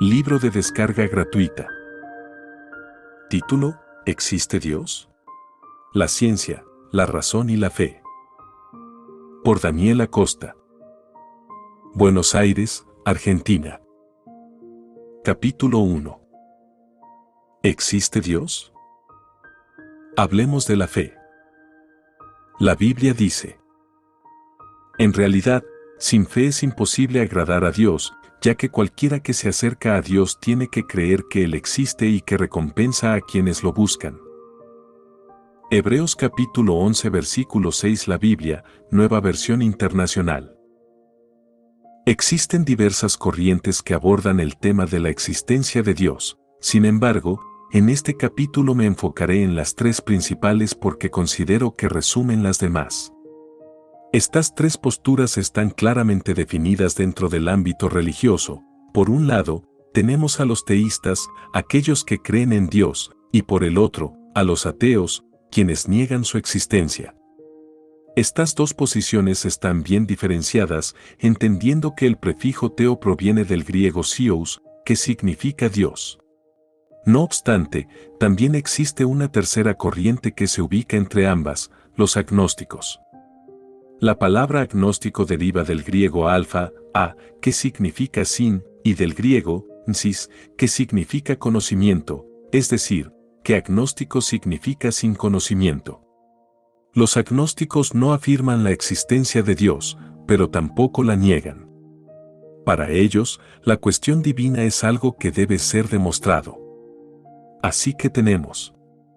Libro de descarga gratuita. Título: ¿Existe Dios? La ciencia, la razón y la fe. Por Daniel Acosta. Buenos Aires, Argentina. Capítulo 1. ¿Existe Dios? Hablemos de la fe. La Biblia dice: en realidad, sin fe es imposible agradar a Dios, ya que cualquiera que se acerca a Dios tiene que creer que Él existe y que recompensa a quienes lo buscan. Hebreos capítulo 11 versículo 6. La Biblia, Nueva Versión Internacional. Existen diversas corrientes que abordan el tema de la existencia de Dios. Sin embargo, en este capítulo me enfocaré en las tres principales porque considero que resumen las demás. Estas tres posturas están claramente definidas dentro del ámbito religioso. Por un lado, tenemos a los teístas, aquellos que creen en Dios, y por el otro, a los ateos, quienes niegan su existencia. Estas dos posiciones están bien diferenciadas, entendiendo que el prefijo teo proviene del griego theos, que significa Dios. No obstante, también existe una tercera corriente que se ubica entre ambas, los agnósticos. La palabra agnóstico deriva del griego alfa, a, que significa sin, y del griego, nsis, que significa conocimiento, es decir, que agnóstico significa sin conocimiento. Los agnósticos no afirman la existencia de Dios, pero tampoco la niegan. Para ellos, la cuestión divina es algo que debe ser demostrado. Así que tenemos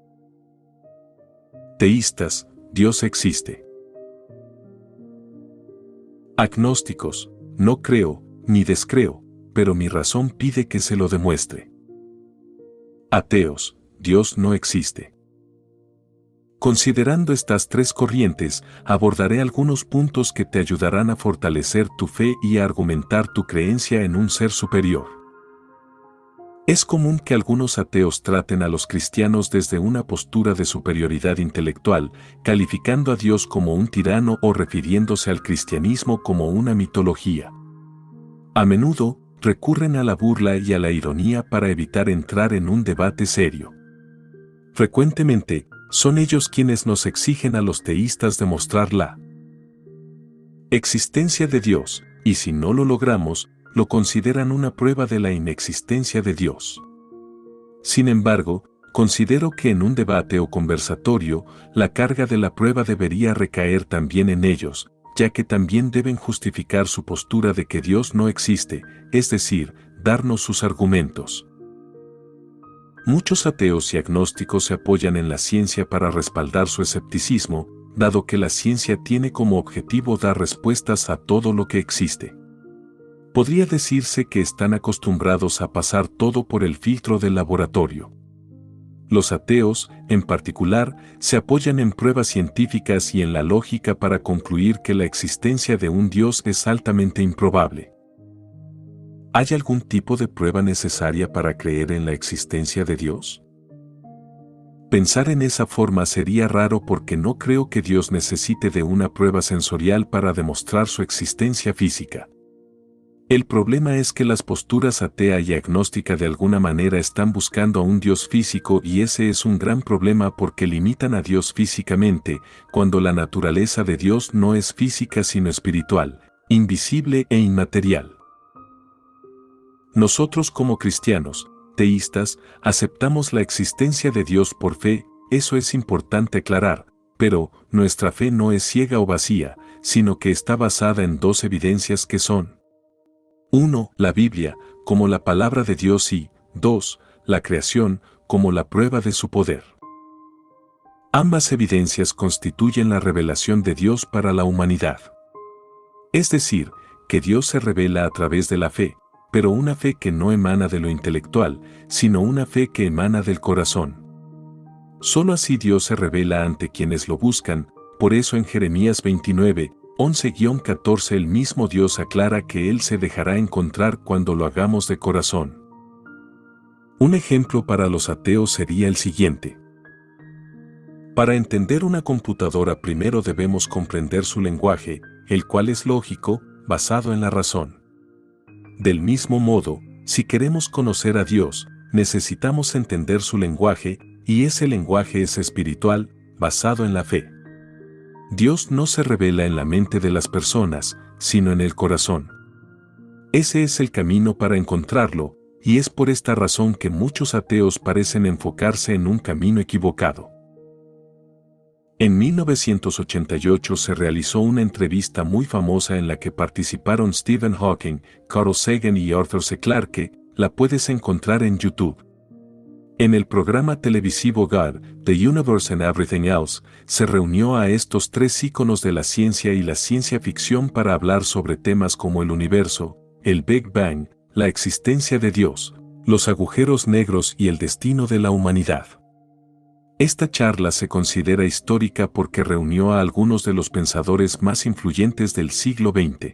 teístas: Dios existe. Agnósticos: no creo, ni descreo, pero mi razón pide que se lo demuestre. Ateos: Dios no existe. Considerando estas tres corrientes, abordaré algunos puntos que te ayudarán a fortalecer tu fe y a argumentar tu creencia en un ser superior. Es común que algunos ateos traten a los cristianos desde una postura de superioridad intelectual, calificando a Dios como un tirano o refiriéndose al cristianismo como una mitología. A menudo, recurren a la burla y a la ironía para evitar entrar en un debate serio. Frecuentemente, son ellos quienes nos exigen a los teístas demostrar la existencia de Dios, y si no lo logramos, lo consideran una prueba de la inexistencia de Dios. Sin embargo, considero que en un debate o conversatorio, la carga de la prueba debería recaer también en ellos, ya que también deben justificar su postura de que Dios no existe, es decir, darnos sus argumentos. Muchos ateos y agnósticos se apoyan en la ciencia para respaldar su escepticismo, dado que la ciencia tiene como objetivo dar respuestas a todo lo que existe. Podría decirse que están acostumbrados a pasar todo por el filtro del laboratorio. Los ateos, en particular, se apoyan en pruebas científicas y en la lógica para concluir que la existencia de un Dios es altamente improbable. ¿Hay algún tipo de prueba necesaria para creer en la existencia de Dios? Pensar en esa forma sería raro porque no creo que Dios necesite de una prueba sensorial para demostrar su existencia física. El problema es que las posturas atea y agnóstica de alguna manera están buscando a un Dios físico y ese es un gran problema porque limitan a Dios físicamente, cuando la naturaleza de Dios no es física sino espiritual, invisible e inmaterial. Nosotros como cristianos, teístas, aceptamos la existencia de Dios por fe, eso es importante aclarar, pero nuestra fe no es ciega o vacía, sino que está basada en dos evidencias que son: 1. La Biblia, como la palabra de Dios y 2. La creación, como la prueba de su poder. Ambas evidencias constituyen la revelación de Dios para la humanidad. Es decir, que Dios se revela a través de la fe, pero una fe que no emana de lo intelectual, sino una fe que emana del corazón. Solo así Dios se revela ante quienes lo buscan, por eso en Jeremías 29, 11-14 el mismo Dios aclara que Él se dejará encontrar cuando lo hagamos de corazón. Un ejemplo para los ateos sería el siguiente. Para entender una computadora primero debemos comprender su lenguaje, el cual es lógico, basado en la razón. Del mismo modo, Si queremos conocer a Dios, necesitamos entender su lenguaje, y ese lenguaje es espiritual, basado en la fe. Dios no se revela en la mente de las personas, sino en el corazón. Ese es el camino para encontrarlo, y es por esta razón que muchos ateos parecen enfocarse en un camino equivocado. En 1988 se realizó una entrevista muy famosa en la que participaron Stephen Hawking, Carl Sagan y Arthur C. Clarke. La puedes encontrar en YouTube. En el programa televisivo God, The Universe and Everything Else, se reunió a estos tres íconos de la ciencia y la ciencia ficción para hablar sobre temas como el universo, el Big Bang, la existencia de Dios, los agujeros negros y el destino de la humanidad. Esta charla se considera histórica porque reunió a algunos de los pensadores más influyentes del siglo XX.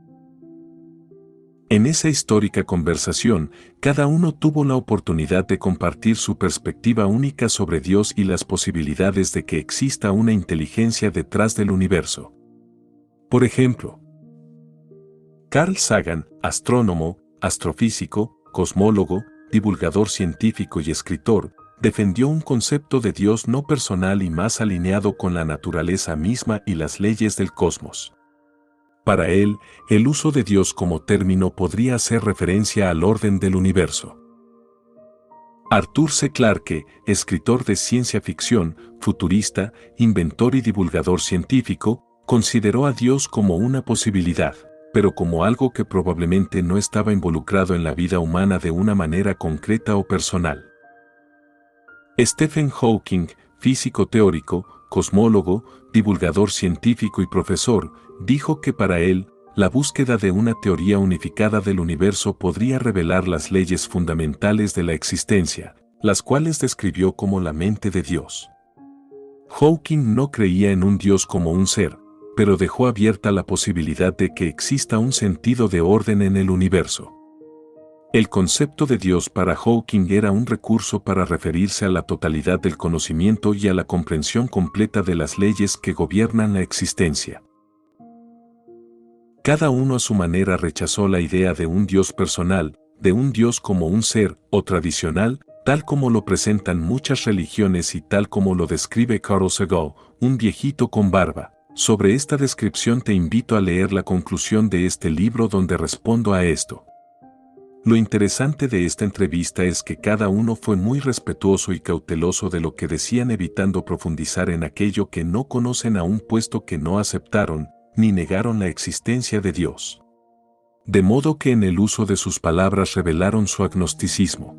En esa histórica conversación, cada uno tuvo la oportunidad de compartir su perspectiva única sobre Dios y las posibilidades de que exista una inteligencia detrás del universo. Por ejemplo, Carl Sagan, astrónomo, astrofísico, cosmólogo, divulgador científico y escritor, defendió un concepto de Dios no personal y más alineado con la naturaleza misma y las leyes del cosmos. Para él, el uso de Dios como término podría hacer referencia al orden del universo. Arthur C. Clarke, escritor de ciencia ficción, futurista, inventor y divulgador científico, consideró a Dios como una posibilidad, pero como algo que probablemente no estaba involucrado en la vida humana de una manera concreta o personal. Stephen Hawking, físico teórico, cosmólogo, divulgador científico y profesor, dijo que para él, la búsqueda de una teoría unificada del universo podría revelar las leyes fundamentales de la existencia, las cuales describió como la mente de Dios. Hawking no creía en un Dios como un ser, pero dejó abierta la posibilidad de que exista un sentido de orden en el universo. El concepto de Dios para Hawking era un recurso para referirse a la totalidad del conocimiento y a la comprensión completa de las leyes que gobiernan la existencia. Cada uno a su manera rechazó la idea de un Dios personal, de un Dios como un ser, o tradicional, tal como lo presentan muchas religiones y tal como lo describe Carl Sagan, un viejito con barba. Sobre esta descripción te invito a leer la conclusión de este libro donde respondo a esto. Lo interesante de esta entrevista es que cada uno fue muy respetuoso y cauteloso de lo que decían, evitando profundizar en aquello que no conocen, aún puesto que no aceptaron ni negaron la existencia de Dios. De modo que en el uso de sus palabras revelaron su agnosticismo.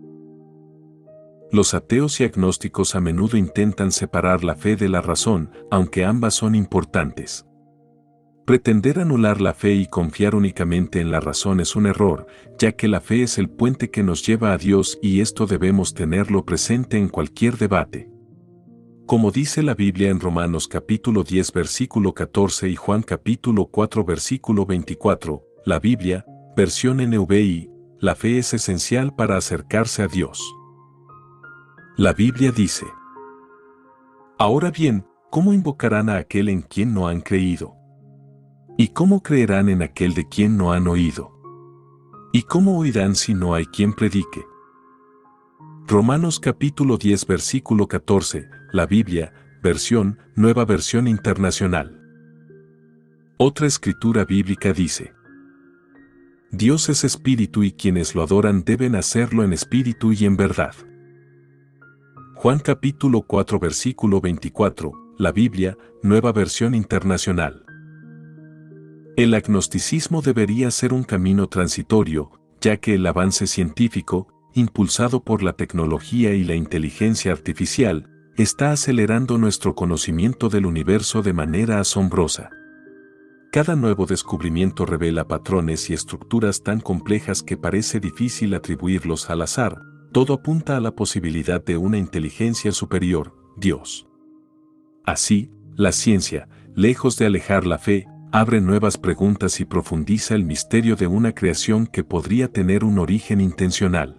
Los ateos y agnósticos a menudo intentan separar la fe de la razón, aunque ambas son importantes. Pretender anular la fe y confiar únicamente en la razón es un error, ya que la fe es el puente que nos lleva a Dios y esto debemos tenerlo presente en cualquier debate. Como dice la Biblia en Romanos capítulo 10 versículo 14 y Juan capítulo 4 versículo 24, la Biblia, versión NVI, la fe es esencial para acercarse a Dios. La Biblia dice: Ahora bien, ¿cómo invocarán a aquel en quien no han creído? ¿Y cómo creerán en aquel de quien no han oído? ¿Y cómo oirán si no hay quien predique? Romanos capítulo 10 versículo 14, la Biblia, versión, Nueva Versión Internacional. Otra escritura bíblica dice: Dios es espíritu y quienes lo adoran deben hacerlo en espíritu y en verdad. Juan capítulo 4 versículo 24, la Biblia, Nueva Versión Internacional. El agnosticismo debería ser un camino transitorio, ya que el avance científico, impulsado por la tecnología y la inteligencia artificial, está acelerando nuestro conocimiento del universo de manera asombrosa. Cada nuevo descubrimiento revela patrones y estructuras tan complejas que parece difícil atribuirlos al azar. Todo apunta a la posibilidad de una inteligencia superior, Dios. Así, la ciencia, lejos de alejar la fe, abre nuevas preguntas y profundiza el misterio de una creación que podría tener un origen intencional.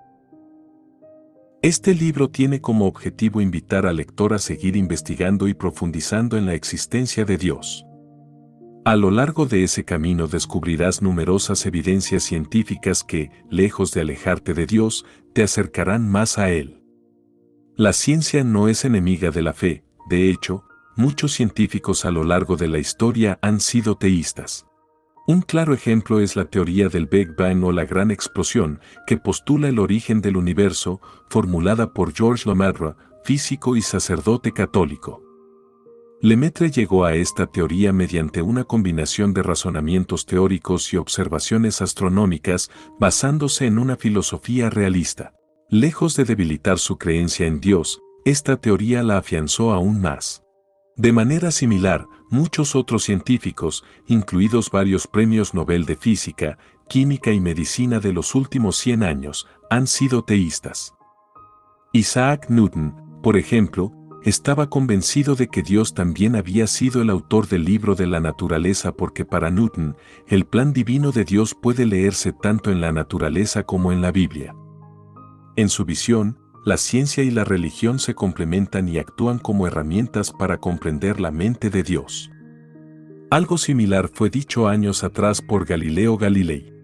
Este libro tiene como objetivo invitar al lector a seguir investigando y profundizando en la existencia de Dios. A lo largo de ese camino descubrirás numerosas evidencias científicas que, lejos de alejarte de Dios, te acercarán más a Él. La ciencia no es enemiga de la fe, de hecho, muchos científicos a lo largo de la historia han sido teístas. Un claro ejemplo es la teoría del Big Bang o la gran explosión, que postula el origen del universo, formulada por Georges Lemaitre, físico y sacerdote católico. Lemaitre llegó a esta teoría mediante una combinación de razonamientos teóricos y observaciones astronómicas, basándose en una filosofía realista. Lejos de debilitar su creencia en Dios, esta teoría la afianzó aún más. De manera similar, muchos otros científicos, incluidos varios premios Nobel de Física, Química y Medicina de los últimos 100 años, han sido teístas. Isaac Newton, por ejemplo, estaba convencido de que Dios también había sido el autor del libro de la naturaleza porque para Newton, el plan divino de Dios puede leerse tanto en la naturaleza como en la Biblia. En su visión, la ciencia y la religión se complementan y actúan como herramientas para comprender la mente de Dios. Algo similar fue dicho años atrás por Galileo Galilei.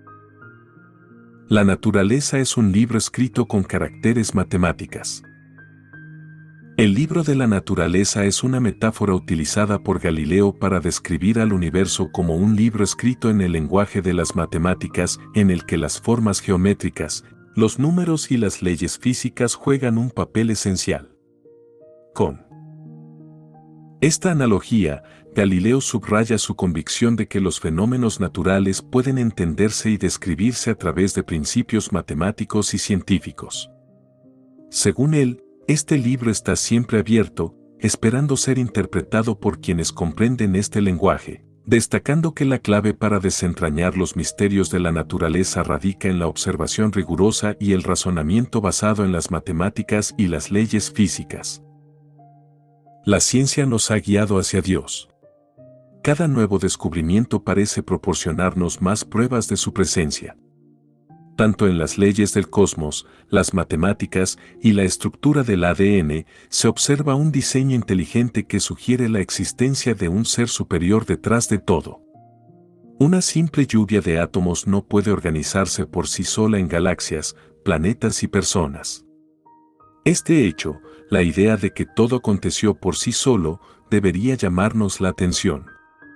La naturaleza es un libro escrito con caracteres matemáticas. El libro de la naturaleza es una metáfora utilizada por Galileo para describir al universo como un libro escrito en el lenguaje de las matemáticas en el que las formas geométricas, los números y las leyes físicas juegan un papel esencial. Con esta analogía, Galileo subraya su convicción de que los fenómenos naturales pueden entenderse y describirse a través de principios matemáticos y científicos. Según él, este libro está siempre abierto, esperando ser interpretado por quienes comprenden este lenguaje, destacando que la clave para desentrañar los misterios de la naturaleza radica en la observación rigurosa y el razonamiento basado en las matemáticas y las leyes físicas. La ciencia nos ha guiado hacia Dios. Cada nuevo descubrimiento parece proporcionarnos más pruebas de su presencia. Tanto en las leyes del cosmos, las matemáticas y la estructura del ADN, se observa un diseño inteligente que sugiere la existencia de un ser superior detrás de todo. Una simple lluvia de átomos no puede organizarse por sí sola en galaxias, planetas y personas. Este hecho, la idea de que todo aconteció por sí solo, debería llamarnos la atención.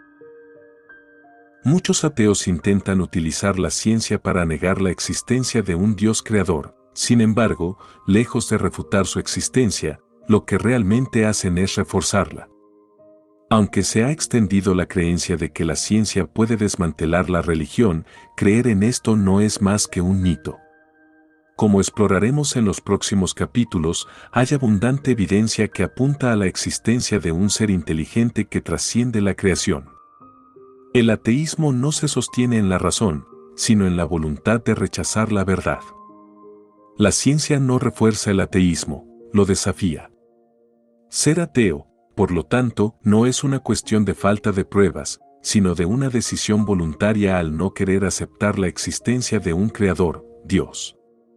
Muchos ateos intentan utilizar la ciencia para negar la existencia de un Dios creador. Sin embargo, lejos de refutar su existencia, lo que realmente hacen es reforzarla. Aunque se ha extendido la creencia de que la ciencia puede desmantelar la religión, creer en esto no es más que un mito. Como exploraremos en los próximos capítulos, hay abundante evidencia que apunta a la existencia de un ser inteligente que trasciende la creación. El ateísmo no se sostiene en la razón, sino en la voluntad de rechazar la verdad. La ciencia no refuerza el ateísmo, lo desafía. Ser ateo, por lo tanto, no es una cuestión de falta de pruebas, sino de una decisión voluntaria al no querer aceptar la existencia de un creador, Dios.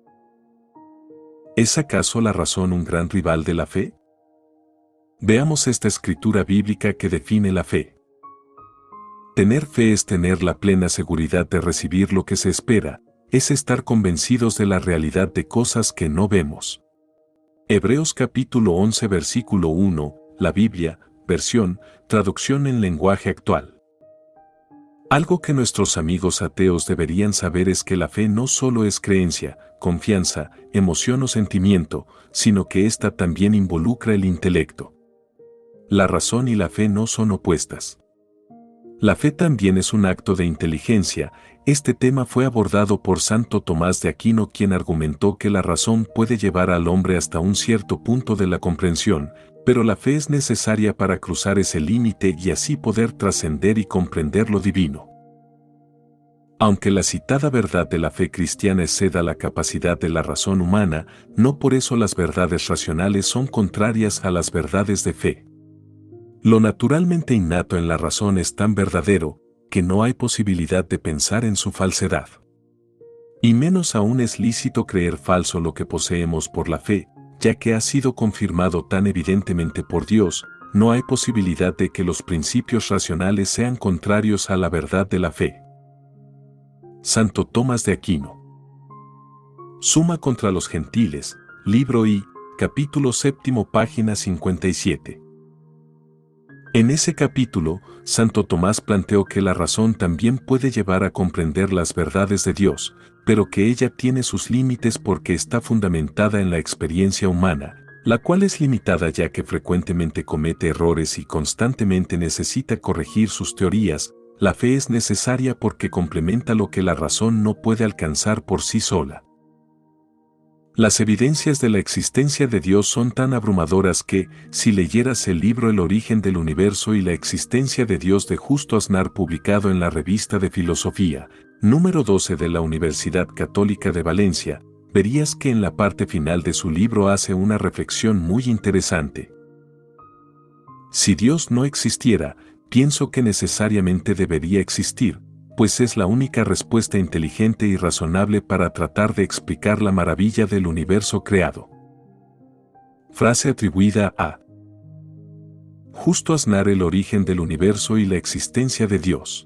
¿Es acaso la razón un gran rival de la fe? Veamos esta escritura bíblica que define la fe. Tener fe es tener la plena seguridad de recibir lo que se espera, es estar convencidos de la realidad de cosas que no vemos. Hebreos capítulo 11 versículo 1, la Biblia, versión, traducción en lenguaje actual. Algo que nuestros amigos ateos deberían saber es que la fe no solo es creencia, confianza, emoción o sentimiento, sino que ésta también involucra el intelecto. La razón y la fe no son opuestas. La fe también es un acto de inteligencia. Este tema fue abordado por Santo Tomás de Aquino, quien argumentó que la razón puede llevar al hombre hasta un cierto punto de la comprensión, pero la fe es necesaria para cruzar ese límite y así poder trascender y comprender lo divino. Aunque la citada verdad de la fe cristiana exceda la capacidad de la razón humana, no por eso las verdades racionales son contrarias a las verdades de fe. Lo naturalmente innato en la razón es tan verdadero, que no hay posibilidad de pensar en su falsedad. Y menos aún es lícito creer falso lo que poseemos por la fe, ya que ha sido confirmado tan evidentemente por Dios, no hay posibilidad de que los principios racionales sean contrarios a la verdad de la fe. Santo Tomás de Aquino. Suma contra los Gentiles, libro I, capítulo 7, página 57. En ese capítulo, Santo Tomás planteó que la razón también puede llevar a comprender las verdades de Dios, pero que ella tiene sus límites porque está fundamentada en la experiencia humana, la cual es limitada ya que frecuentemente comete errores y constantemente necesita corregir sus teorías. La fe es necesaria porque complementa lo que la razón no puede alcanzar por sí sola. Las evidencias de la existencia de Dios son tan abrumadoras que, si leyeras el libro El origen del universo y la existencia de Dios de Justo Aznar publicado en la Revista de Filosofía, número 12 de la Universidad Católica de Valencia, verías que en la parte final de su libro hace una reflexión muy interesante. Si Dios no existiera, pienso que necesariamente debería existir, pues es la única respuesta inteligente y razonable para tratar de explicar la maravilla del universo creado. Frase atribuida a Justo Aznar. El origen del universo y la existencia de Dios.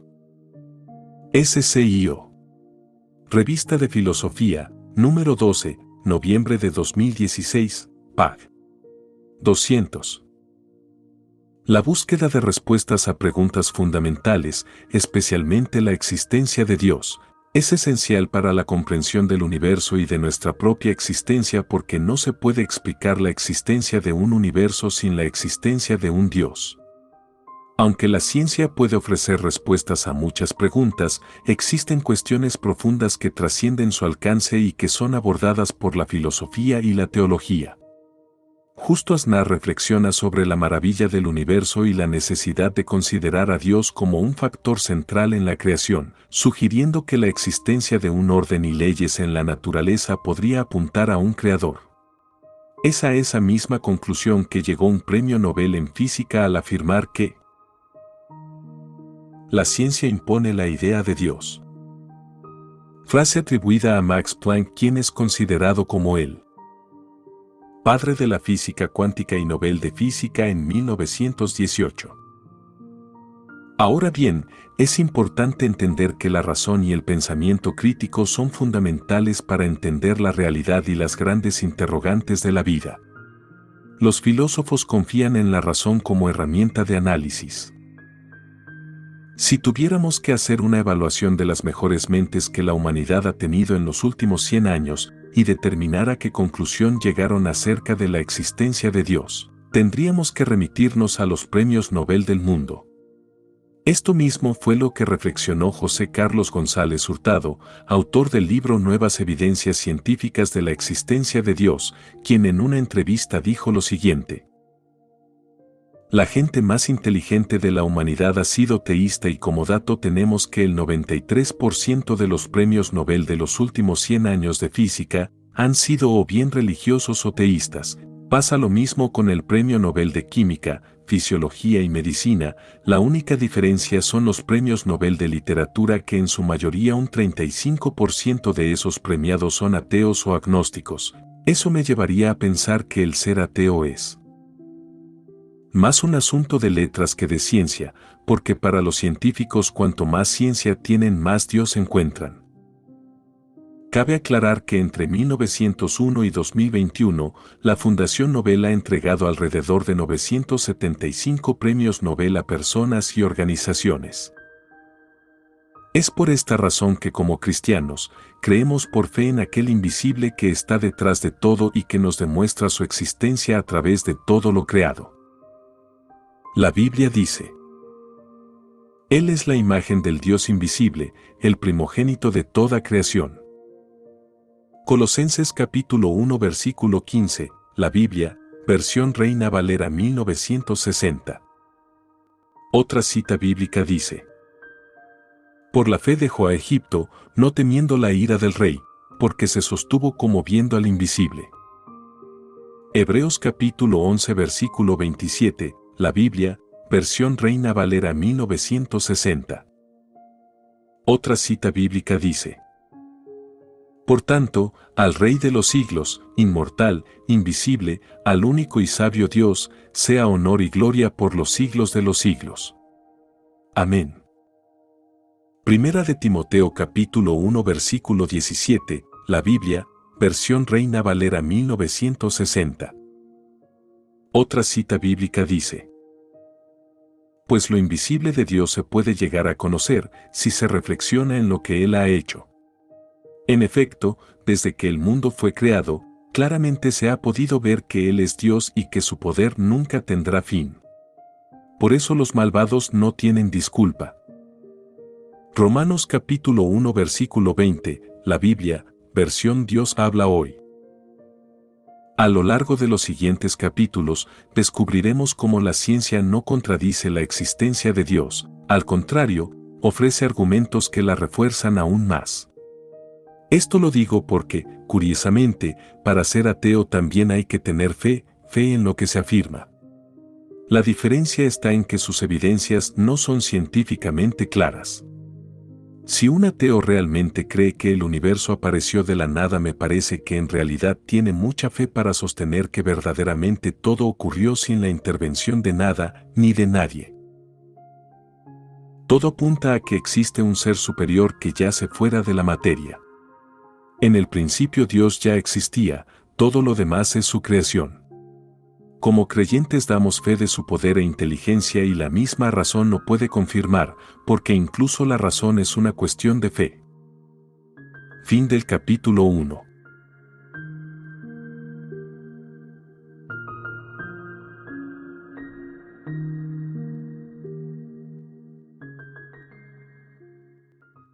SCIO. Revista de Filosofía, número 12, noviembre de 2016, pág. 200. La búsqueda de respuestas a preguntas fundamentales, especialmente la existencia de Dios, es esencial para la comprensión del universo y de nuestra propia existencia porque no se puede explicar la existencia de un universo sin la existencia de un Dios. Aunque la ciencia puede ofrecer respuestas a muchas preguntas, existen cuestiones profundas que trascienden su alcance y que son abordadas por la filosofía y la teología. Justo Aznar reflexiona sobre la maravilla del universo y la necesidad de considerar a Dios como un factor central en la creación, sugiriendo que la existencia de un orden y leyes en la naturaleza podría apuntar a un creador. Es a esa misma conclusión que llegó un premio Nobel en física al afirmar que la ciencia impone la idea de Dios. Frase atribuida a Max Planck, quien es considerado como el padre de la física cuántica y Nobel de Física en 1918. Ahora bien, es importante entender que la razón y el pensamiento crítico son fundamentales para entender la realidad y las grandes interrogantes de la vida. Los filósofos confían en la razón como herramienta de análisis. Si tuviéramos que hacer una evaluación de las mejores mentes que la humanidad ha tenido en los últimos 100 años, y determinar a qué conclusión llegaron acerca de la existencia de Dios, tendríamos que remitirnos a los premios Nobel del mundo. Esto mismo fue lo que reflexionó José Carlos González Hurtado, autor del libro Nuevas Evidencias Científicas de la Existencia de Dios, quien en una entrevista dijo lo siguiente: la gente más inteligente de la humanidad ha sido teísta y como dato tenemos que el 93% de los premios Nobel de los últimos 100 años de física han sido o bien religiosos o teístas. Pasa lo mismo con el premio Nobel de Química, Fisiología y Medicina. La única diferencia son los premios Nobel de Literatura, que en su mayoría un 35% de esos premiados son ateos o agnósticos. Eso me llevaría a pensar que el ser ateo es más un asunto de letras que de ciencia, porque para los científicos cuanto más ciencia tienen más Dios encuentran. Cabe aclarar que entre 1901 y 2021, la Fundación Nobel ha entregado alrededor de 975 premios Nobel a personas y organizaciones. Es por esta razón que como cristianos, creemos por fe en aquel invisible que está detrás de todo y que nos demuestra su existencia a través de todo lo creado. La Biblia dice: Él es la imagen del Dios invisible, el primogénito de toda creación. Colosenses capítulo 1 versículo 15, la Biblia, versión Reina Valera 1960. Otra cita bíblica dice: por la fe dejó a Egipto, no temiendo la ira del rey, porque se sostuvo como viendo al invisible. Hebreos capítulo 11 versículo 27, la Biblia, versión Reina Valera 1960. Otra cita bíblica dice: Por tanto, al Rey de los siglos, inmortal, invisible, al único y sabio Dios, sea honor y gloria por los siglos de los siglos. Amén. Primera de Timoteo capítulo 1 versículo 17, la Biblia, versión Reina Valera 1960. Otra cita bíblica dice: pues lo invisible de Dios se puede llegar a conocer si se reflexiona en lo que Él ha hecho. En efecto, desde que el mundo fue creado, claramente se ha podido ver que Él es Dios y que su poder nunca tendrá fin. Por eso los malvados no tienen disculpa. Romanos capítulo 1 versículo 20, la Biblia, versión Dios habla hoy. A lo largo de los siguientes capítulos, descubriremos cómo la ciencia no contradice la existencia de Dios, al contrario, ofrece argumentos que la refuerzan aún más. Esto lo digo porque, curiosamente, para ser ateo también hay que tener fe en lo que se afirma. La diferencia está en que sus evidencias no son científicamente claras. Si un ateo realmente cree que el universo apareció de la nada, me parece que en realidad tiene mucha fe para sostener que verdaderamente todo ocurrió sin la intervención de nada ni de nadie. Todo apunta a que existe un ser superior que yace fuera de la materia. En el principio Dios ya existía, todo lo demás es su creación. Como creyentes damos fe de su poder e inteligencia y la misma razón lo puede confirmar, porque incluso la razón es una cuestión de fe. Fin del capítulo 1.